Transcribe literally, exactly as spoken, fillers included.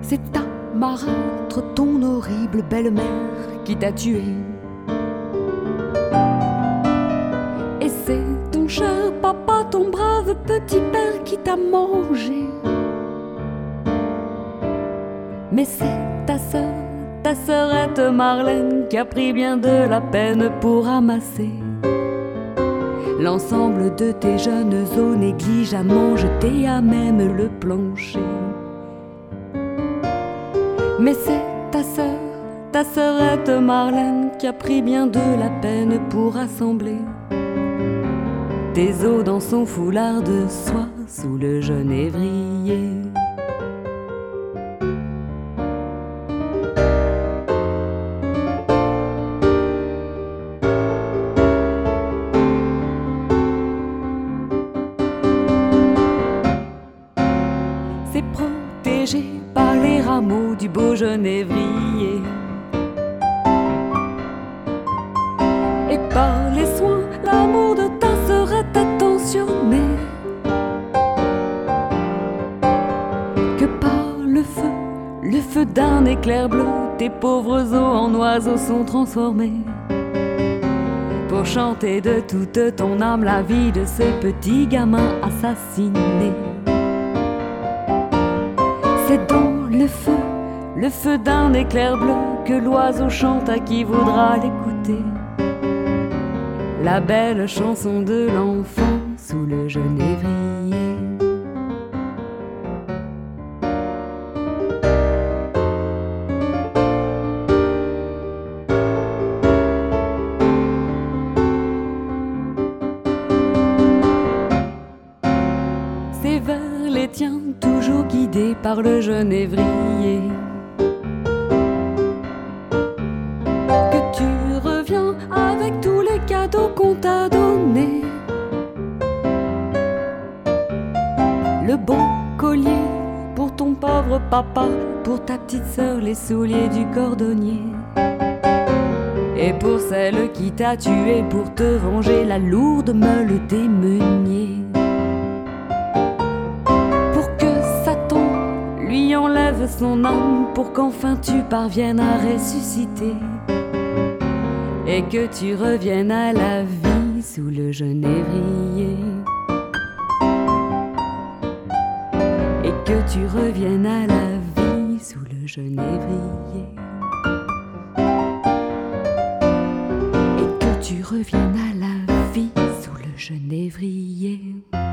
C'est ta marâtre, ton horrible belle-mère qui t'a tué. Et c'est ton cher papa, ton brave petit père qui t'a mangé. Mais c'est ta sœur, ta sœurette Marlène qui a pris bien de la peine pour amasser l'ensemble de tes jeunes os négligemment jetés à même le plancher. Mais c'est ta sœur, ta sœurette Marlène qui a pris bien de la peine pour assembler tes os dans son foulard de soie sous le genévrier. C'est protégé par les rameaux du beau genévrier et par les soins, l'amour de ta sœurette attentionné, que par le feu, le feu d'un éclair bleu, tes pauvres os en oiseaux sont transformés pour chanter de toute ton âme la vie de ce petit gamin assassiné. C'est dans le feu, le feu d'un éclair bleu que l'oiseau chante à qui voudra l'écouter. La belle chanson de l'enfant sous le genévrier. C'est vers les tiens, toujours guidé par le genévrier, que tu reviens avec tous les cadeaux qu'on t'a donnés. Le beau collier pour ton pauvre papa, pour ta petite sœur les souliers du cordonnier, et pour celle qui t'a tué pour te venger la lourde meule des meuniers. Lui enlève son âme pour qu'enfin tu parviennes à ressusciter et que tu reviennes à la vie sous le genévrier. Et que tu reviennes à la vie sous le genévrier. Et que tu reviennes à la vie sous le genévrier.